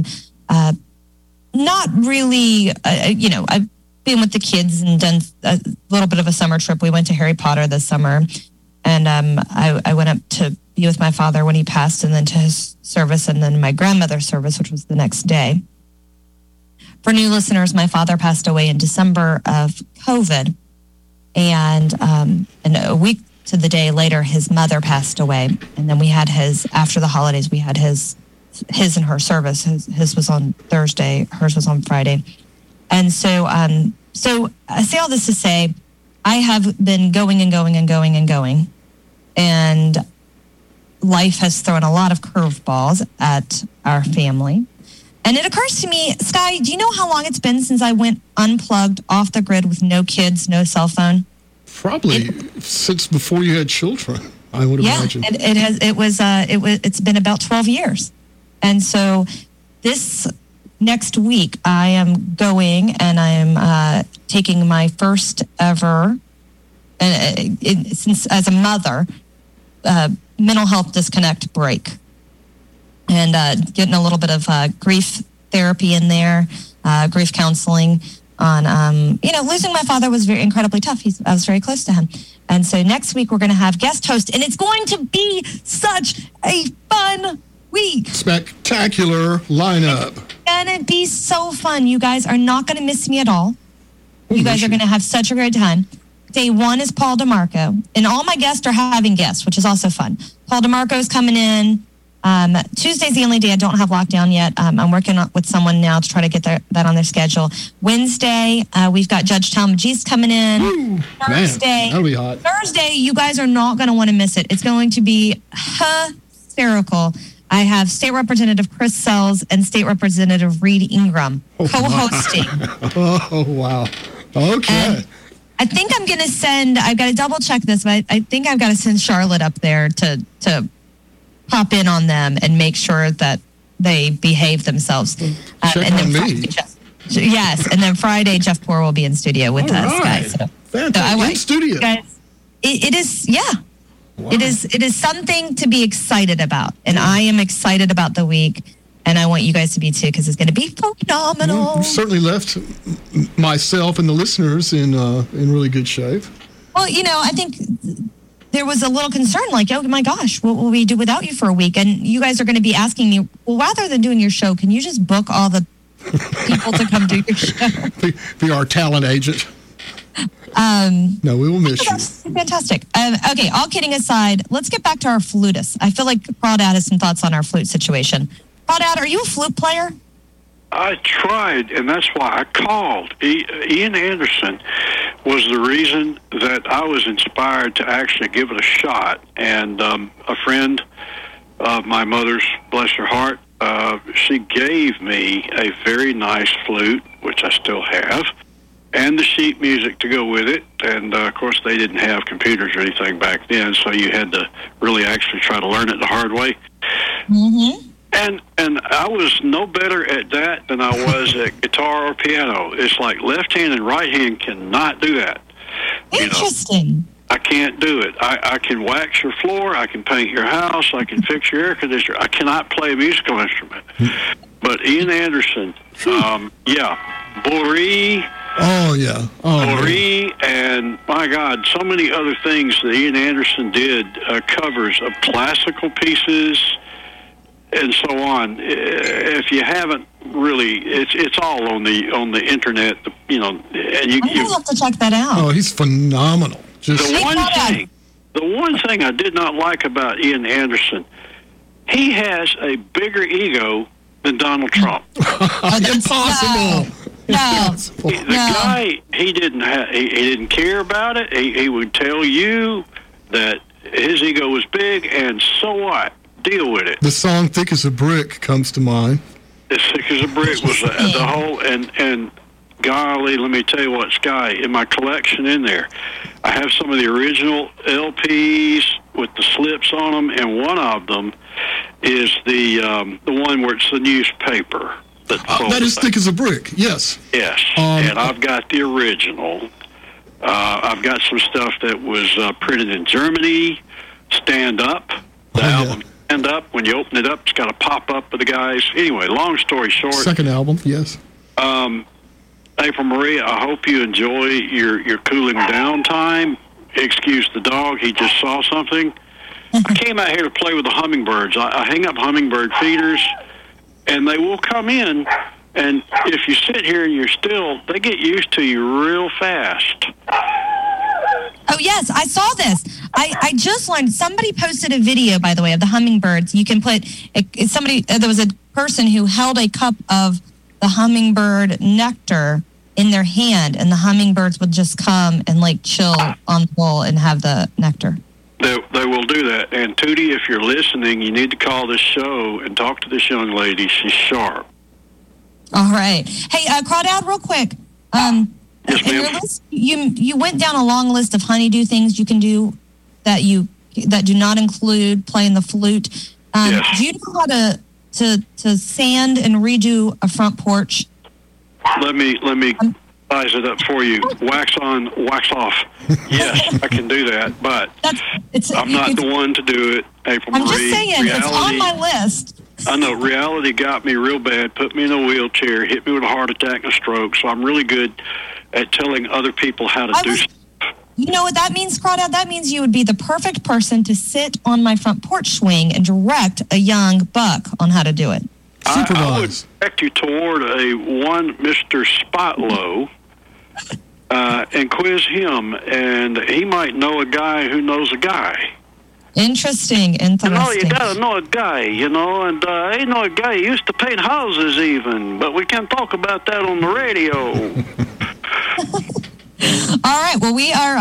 Not really. I've been with the kids and done a little bit of a summer trip. We went to Harry Potter this summer, and I went up to be with my father when he passed, and then to his service, and then my grandmother's service, which was the next day. For new listeners, my father passed away in December of COVID, and a week to the day later, his mother passed away, and then we had after the holidays, we had his and her service. His was on Thursday, hers was on Friday, and so I say all this to say, I have been going and going and going and going, and life has thrown a lot of curveballs at our family. And it occurs to me, Sky, do you know how long it's been since I went unplugged off the grid with no kids, no cell phone? Probably since before you had children, I would imagine. Yeah, it's been about 12 years. And so this next week I am going and I am taking my first ever, since as a mother, mental health disconnect break, and getting a little bit of grief therapy in there, grief counseling on, losing my father was incredibly tough. I was very close to him. And so next week we're going to have guest host, and it's going to be such a fun week. Spectacular lineup. It's going to be so fun. You guys are not going to miss me at all. You guys are going to have such a great time. Day one is Paul DeMarco, and all my guests are having guests, which is also fun. Paul DeMarco is coming in. Tuesday's the only day I don't have lockdown yet. I'm working with someone now to try to get that on their schedule. Wednesday, we've got Judge Talmadge's coming in. Ooh, Thursday, man, that'll be hot. Thursday, you guys are not going to want to miss it. It's going to be hysterical. I have State Representative Chris Sells and State Representative Reed Ingram co-hosting. Oh, wow. Okay. I think I'm going to I've got to double check this, but I think I've got to send Charlotte up there to pop in on them and make sure that they behave themselves. Check and on then me. Yes, and then Friday, Jeff Poor will be in studio with us, guys. Fantastic. In studio. Guys, it is, yeah. Wow. It is something to be excited about, and I am excited about the week, and I want you guys to be too, because it's going to be phenomenal. Well, you certainly left myself and the listeners in really good shape. Well, I think there was a little concern, like, oh my gosh, what will we do without you for a week? And you guys are going to be asking me, well, rather than doing your show, can you just book all the people to come do your show? Be our talent agent. No, we will miss you. Fantastic. Okay, all kidding aside, let's get back to our flutists. I feel like Crawdad has some thoughts on our flute situation. Crawdad, are you a flute player? I tried, and that's why I called. Ian Anderson was the reason that I was inspired to actually give it a shot. And a friend of my mother's, bless her heart, she gave me a very nice flute, which I still have, and the sheet music to go with it. And, of course, they didn't have computers or anything back then, so you had to really actually try to learn it the hard way. Mm-hmm. And I was no better at that than I was at guitar or piano. It's like left hand and right hand cannot do that. Interesting. I can't do it. I can wax your floor. I can paint your house. I can fix your air conditioner. I cannot play a musical instrument. But Ian Anderson, Bourrée. Oh, yeah. Bourrée, and my God, so many other things that Ian Anderson did, covers of classical pieces and so on. If you haven't really, it's all on the internet, and you have to check that out. Oh, he's phenomenal. The one thing I did not like about Ian Anderson, he has a bigger ego than Donald Trump. Impossible. No. The guy, he didn't care about it. He would tell you that his ego was big, and so what? Deal with it. The song "Thick as a Brick" comes to mind. As Thick as a Brick was the whole, and golly, let me tell you what, Sky, in my collection in there, I have some of the original LPs with the slips on them, and one of them is the one where it's the newspaper. That is Thick as a Brick, yes. Yes, and I've got the original. I've got some stuff that was printed in Germany, Stand Up, the album Stand Up. When you open it up, it's got a pop-up of the guys. Anyway, long story short. Second album, yes. April Marie, I hope you enjoy your cooling down time. Excuse the dog, he just saw something. I came out here to play with the hummingbirds. I hang up hummingbird feeders, and they will come in, and if you sit here and you're still, they get used to you real fast. Oh, yes, I saw this. I just learned, somebody posted a video, by the way, of the hummingbirds. You can put, there was a person who held a cup of the hummingbird nectar in their hand, and the hummingbirds would just come and chill on the bowl and have the nectar. They will do that. And Tootie, if you're listening, you need to call this show and talk to this young lady. She's sharp. All right. Hey, Crawdad, real quick. Yes, ma'am. Your list, you went down a long list of honeydew things you can do that do not include playing the flute. Yes. Do you know how to sand and redo a front porch? Let me size it up for you. Wax on, wax off. Yes, I can do that, but I'm not the one to do it, April Marie. I'm just saying, it's on my list. I know, reality got me real bad, put me in a wheelchair, hit me with a heart attack and a stroke, so I'm really good at telling other people how to do stuff. You know what that means, Crawdad? That means you would be the perfect person to sit on my front porch swing and direct a young buck on how to do it. I would direct you toward one Mr. Spotlow and quiz him, and he might know a guy who knows a guy. Interesting. You gotta know a guy, and I know a guy who used to paint houses even, but we can't talk about that on the radio. All right. Well, we are.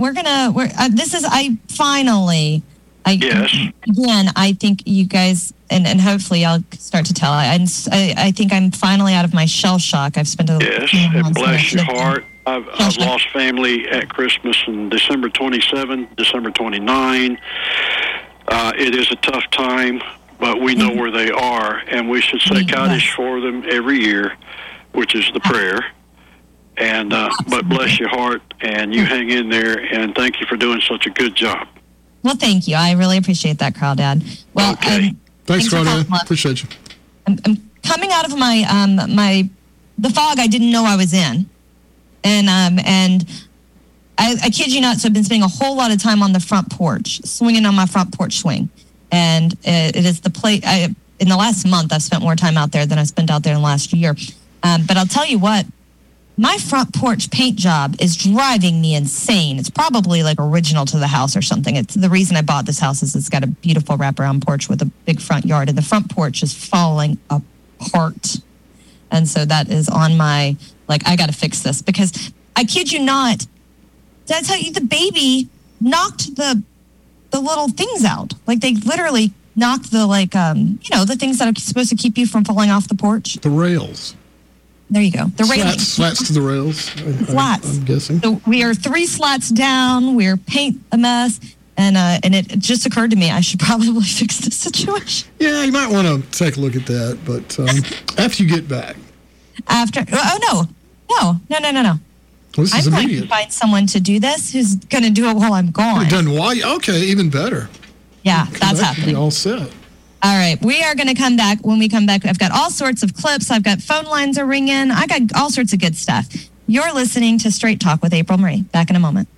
Again, I think you guys, and hopefully I'll start to tell. I think I'm finally out of my shell shock. I've spent and bless your heart. I've lost family at Christmas on December 27, December 29. It is a tough time, but we know where they are, and we should say Kaddish for them every year, which is the prayer. And but bless your heart, and you hang in there, and thank you for doing such a good job. Well, thank you. I really appreciate that, Crawdad. Well, okay. Thanks, Crawdad. Appreciate you. I'm coming out of the fog I didn't know I was in, and I kid you not, so I've been spending a whole lot of time on the front porch, swinging on my front porch swing. And it is the place, in the last month, I've spent more time out there than I've spent out there in the last year. But I'll tell you what, my front porch paint job is driving me insane. It's probably like original to the house or something. It's the reason I bought this house is it's got a beautiful wraparound porch with a big front yard, and the front porch is falling apart. And so that is on my, I got to fix this because I kid you not, did I tell you the baby knocked the little things out? Like they literally knocked the the things that are supposed to keep you from falling off the porch. The rails. There you go. The railing. Slats to the rails. Slats. I'm guessing. So we are 3 slats down. We're paint a mess. And it just occurred to me I should probably fix this situation. Yeah, you might want to take a look at that. But after you get back. No. Well, this is I'm going immediate. to find someone to do this who's going to do it while I'm gone. Done while? Okay, even better. Yeah, that's that could happening. Be all set. All right, we are going to come back. When we come back, I've got all sorts of clips. I've got phone lines are ringing. I got all sorts of good stuff. You're listening to Straight Talk with April Marie. Back in a moment.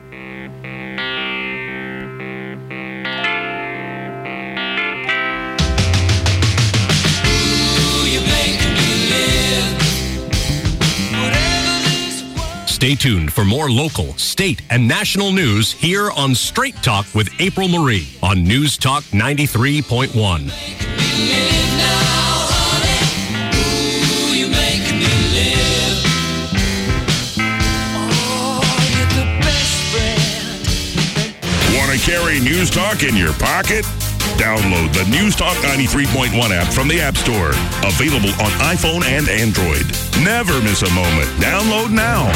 Stay tuned for more local, state, and national news here on Straight Talk with April Marie on News Talk 93.1. Want to carry News Talk in your pocket? Download the News Talk 93.1 app from the App Store. Available on iPhone and Android. Never miss a moment. Download now.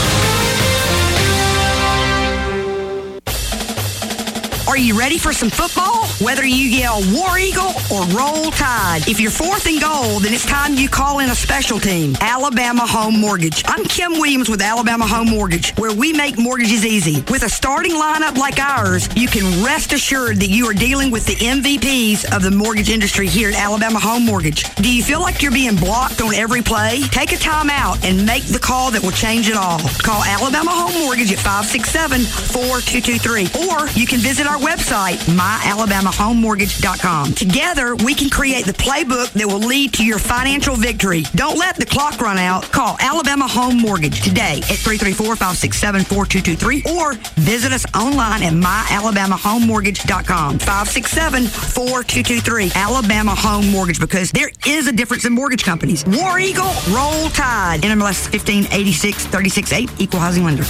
Are you ready for some football? Whether you yell War Eagle or Roll Tide, if you're fourth and goal, then it's time you call in a special team, Alabama Home Mortgage. I'm Kim Williams with Alabama Home Mortgage, where we make mortgages easy. With a starting lineup like ours, you can rest assured that you are dealing with the MVPs of the mortgage industry here at Alabama Home Mortgage. Do you feel like you're being blocked on every play? Take a time out and make the call that will change it all. Call Alabama Home Mortgage at 567-4223, or you can visit our website, myalabamahomemortgage.com. Together, we can create the playbook that will lead to your financial victory. Don't let the clock run out. Call Alabama Home Mortgage today at 334-567-4223 or visit us online at myalabamahomemortgage.com. 567-4223. Alabama Home Mortgage, because there is a difference in mortgage companies. War Eagle, Roll Tide. NMLS 1586-368, Equal Housing Lender.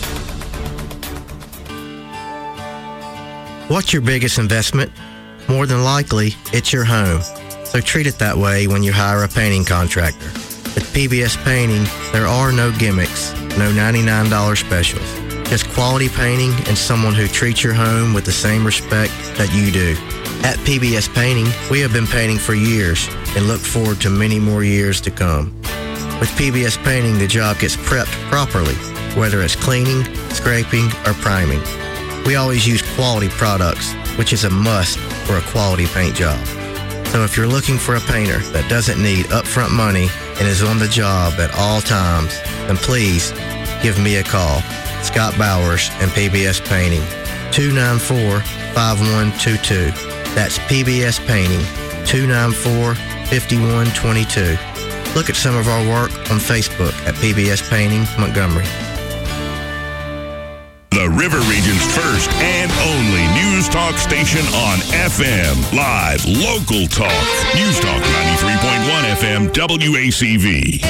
What's your biggest investment? More than likely, it's your home. So treat it that way when you hire a painting contractor. At PBS Painting, there are no gimmicks, no $99 specials. Just quality painting and someone who treats your home with the same respect that you do. At PBS Painting, we have been painting for years and look forward to many more years to come. With PBS Painting, the job gets prepped properly, whether it's cleaning, scraping, or priming. We always use quality products, which is a must for a quality paint job. So if you're looking for a painter that doesn't need upfront money and is on the job at all times, then please give me a call. Scott Bowers and PBS Painting, 294-5122. That's PBS Painting, 294-5122. Look at some of our work on Facebook at PBS Painting Montgomery. The River Region's first and only News Talk station on FM. Live, local talk. News Talk 93.1 FM WACV.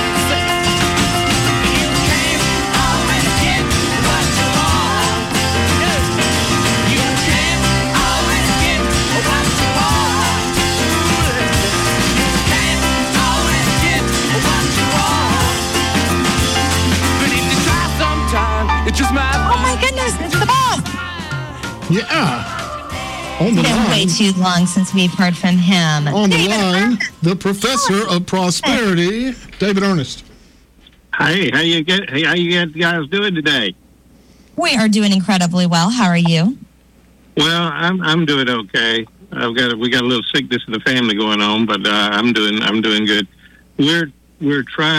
Oh my goodness, it's the boss. Yeah. On the it's been line. way too long since we've heard from him. On the line, the professor of prosperity, David Ernest. Hey, how you guys doing today? We are doing incredibly well. How are you? Well, I'm doing okay. we got a little sickness in the family going on, but I'm doing good. We're trying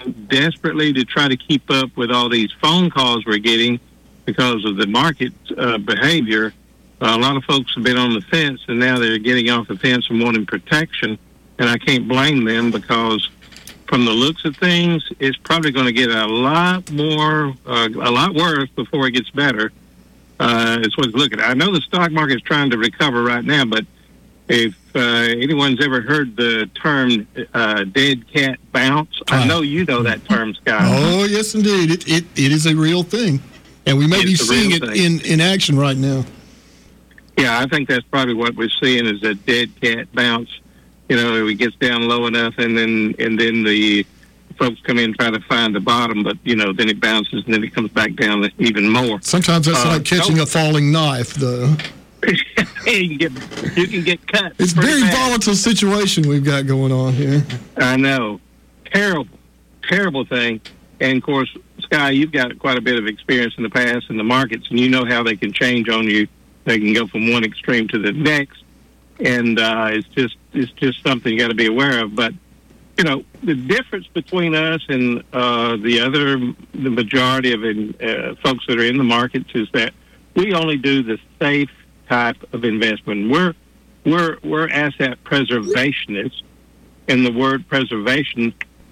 desperately to try to keep up with all these phone calls we're getting because of the market behavior. A lot of folks have been on the fence, and now they're getting off the fence and wanting protection. And I can't blame them, because from the looks of things, it's probably going to get a lot worse before it gets better. It's what's looking. I know the stock market is trying to recover right now, but if anyone's ever heard the term dead cat bounce, I know you know that term, Scott. Oh, yes, indeed. It is a real thing, and we may be seeing it in action right now. Yeah, I think that's probably what we're seeing is a dead cat bounce. You know, it gets down low enough, and then the folks come in and try to find the bottom, but, you know, then it bounces, and then it comes back down even more. Sometimes that's like catching a falling knife, though. You can get cut. It's a very volatile situation we've got going on here. I know. Terrible thing. And, of course, Sky, you've got quite a bit of experience in the past in the markets, and you know how they can change on you. They can go from one extreme to the next, and it's just something you got to be aware of. But, you know, the difference between us and the majority of folks that are in the markets is that we only do the safe type of investment. We're asset preservationists, and the word preservation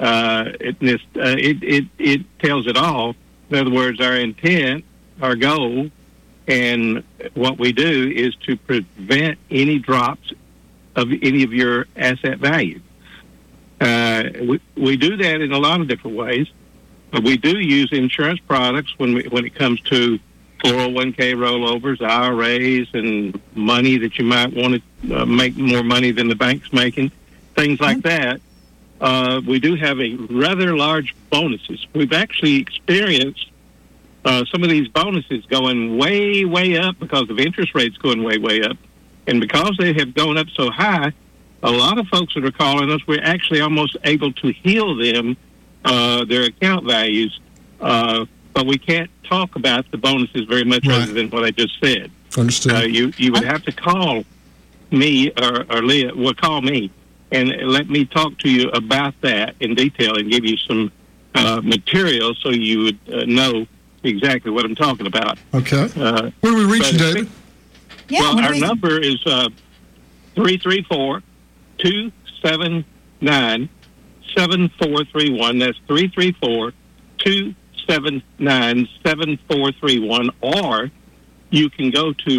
it tells it all. In other words, our intent, our goal, and what we do is to prevent any drops of any of your asset value. We do that in a lot of different ways, but we do use insurance products when it comes to 401k rollovers, IRAs, and money that you might want to make more money than the bank's making, things like that. We do have a rather large bonuses. We've actually experienced some of these bonuses going way, way up because of interest rates going way, way up. And because they have gone up so high, a lot of folks that are calling us, we're actually almost able to heal them, their account values. But we can't talk about the bonuses very much other than what I just said. Understood. You would have to call me or Leah, well, call me and let me talk to you about that in detail and give you some material so you would know exactly what I'm talking about. Okay. Where are we reaching, David? Well, our number is 334-279-7431. That's 334-279-7431. Or you can go to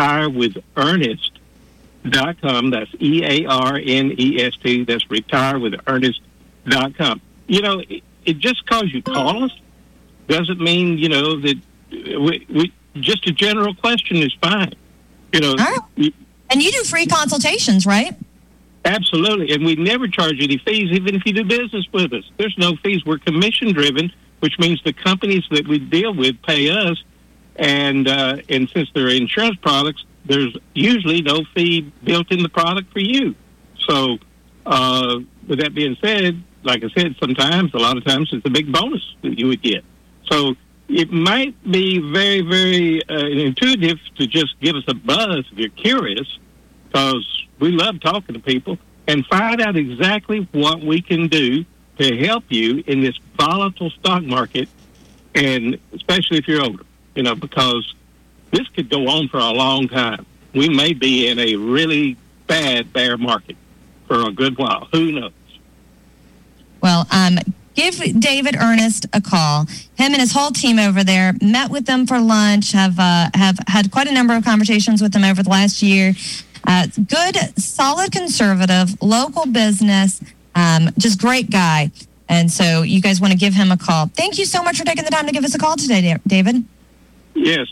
retirewithernest.com. That's EARNEST. That's retirewithernest.com. You know, it just because you call us doesn't mean, you know, that we just a general question is fine. You know, and you do free consultations, right? Absolutely, and we never charge any fees, even if you do business with us. There's no fees. We're commission-driven, which means the companies that we deal with pay us, and since they're insurance products, there's usually no fee built in the product for you. So, with that being said, like I said, a lot of times, it's a big bonus that you would get. So it might be very, very intuitive to just give us a buzz if you're curious, because we love talking to people, and find out exactly what we can do to help you in this volatile stock market, and especially if you're older, you know, because this could go on for a long time. We may be in a really bad bear market for a good while. Who knows? Well, give David Ernest a call. Him and his whole team over there met with them for lunch, have had quite a number of conversations with them over the last year. Good, solid conservative, local business, just great guy. And so you guys want to give him a call. Thank you so much for taking the time to give us a call today, David. Yes,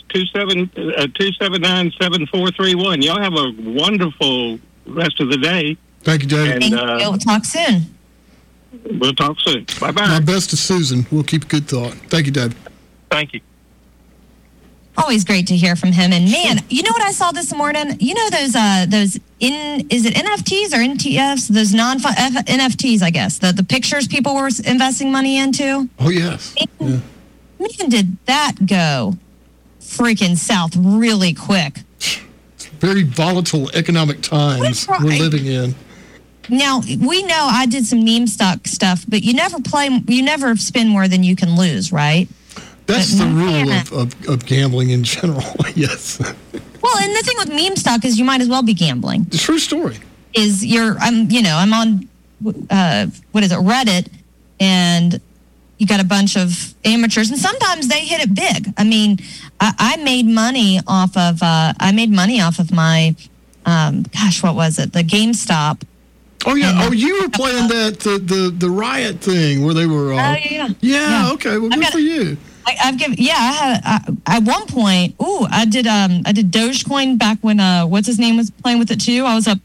279-7431. Y'all have a wonderful rest of the day. Thank you, David. Thank you. We'll talk soon. We'll talk soon. Bye-bye. My best to Susan. We'll keep a good thought. Thank you, David. Thank you. Always great to hear from him. And man, you know what I saw this morning? You know those is it NFTs or NTFs? Those NFTs, I guess. The pictures people were investing money into. Oh yes. Man, did that go freaking south really quick. Very volatile economic times we're living in. Now, we know I did some meme stock stuff, but you never spend more than you can lose, right? That's the rule of gambling in general, yes. Well, and the thing with meme stock is you might as well be gambling. It's a true story. I'm on, Reddit, and you got a bunch of amateurs, and sometimes they hit it big. I mean, I made money off of my, what was it? The GameStop. Oh yeah! You were playing that the riot thing where they were. Yeah. Okay. Well, good for you. I had at one point. I did Dogecoin back when what's his name was playing with it too. I was up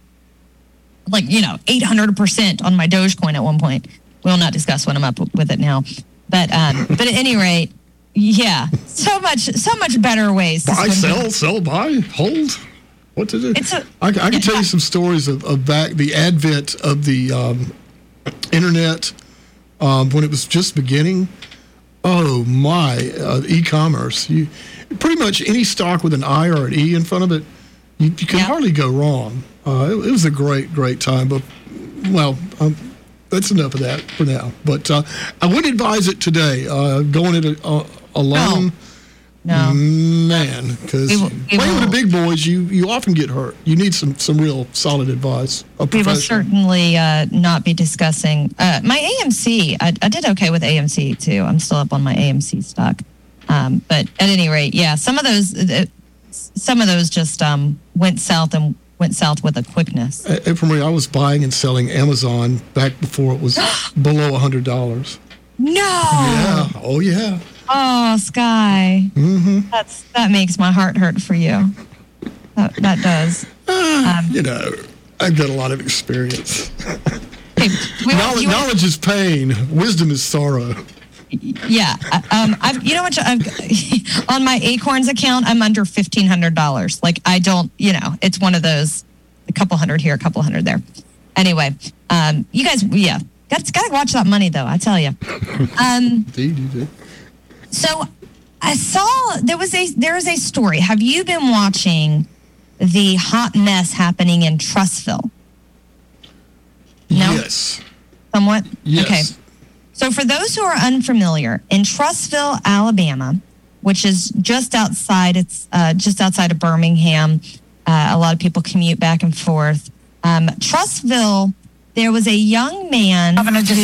800% on my Dogecoin at one point. We'll not discuss when I'm up with it now, but at any rate, yeah, so much better ways. Buy, sell, buy, hold. What to do? I can tell you some stories of back the advent of the internet when it was just beginning. Oh my, e-commerce! You pretty much any stock with an I or an E in front of it, you can hardly go wrong. It was a great time, but that's enough of that for now. But I wouldn't advise it today. Going it alone. No, man, because playing with the big boys, you often get hurt. You need some real solid advice. We will certainly not be discussing my AMC. I did okay with AMC too. I'm still up on my AMC stock, but at any rate, yeah, some of those just went south with a quickness. For me, I was buying and selling Amazon back before it was below $100. No. Yeah. Oh yeah. Oh, Sky. Mm-hmm. That makes my heart hurt for you. That does. I've got a lot of experience. Hey, knowledge is pain. Wisdom is sorrow. Yeah. On my Acorns account, I'm under $1,500. Like, I don't, it's one of those, a couple hundred here, a couple hundred there. Anyway, you guys, got to watch that money, though, I tell you. Indeed, you do. So I saw there is a story. Have you been watching the hot mess happening in Trussville? No? Yes. Somewhat? Yes. Okay. So for those who are unfamiliar, in Trussville, Alabama, which is just outside of Birmingham, a lot of people commute back and forth. Trussville, there was a young man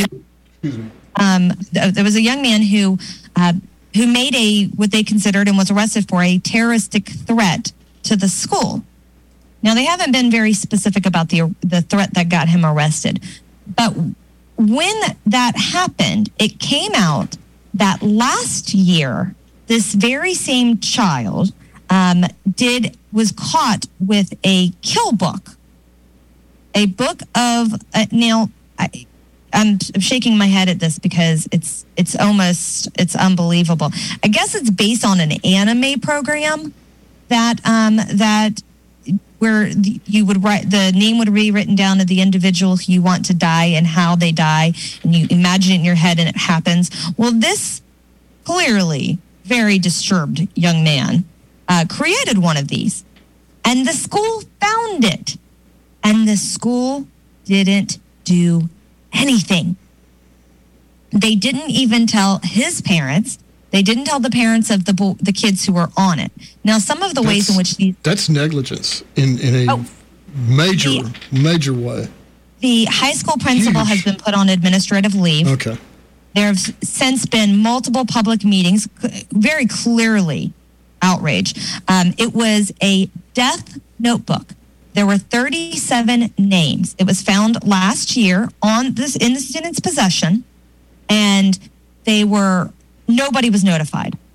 who made what they considered and was arrested for a terroristic threat to the school. Now, they haven't been very specific about the threat that got him arrested. But when that happened, it came out that last year, this very same child was caught with a kill book. A book of, I'm shaking my head at this because it's unbelievable. I guess it's based on an anime program that where you would write, the name would be written down of the individual who you want to die and how they die, and you imagine it in your head and it happens. Well, this clearly very disturbed young man created one of these, and the school found it, and the school didn't do anything. They didn't even tell his parents. They didn't tell the parents of the kids who were on it. Now, some of the ways in which that's negligence in a major way. The high school principal has been put on administrative leave. Okay. There have since been multiple public meetings, very clearly outrage. It was a death notebook. There were 37 names. It was found last year in the student's possession, and nobody was notified.